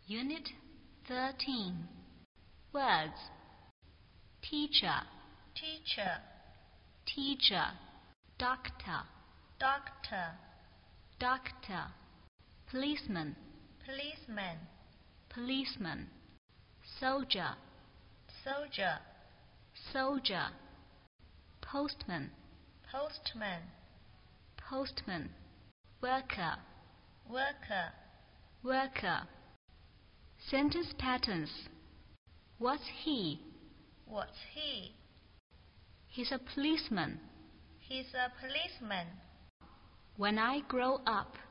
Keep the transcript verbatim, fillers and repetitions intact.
Unit thirteen. Words. Teacher, teacher, teacher. Doctor, doctor, doctor. Policeman, policeman, policeman. Soldier, soldier, soldier. Postman, postman, postman. Worker, worker. worker. Sentence patterns. What's he? What's he? He's a policeman. He's a policeman. When I grow up,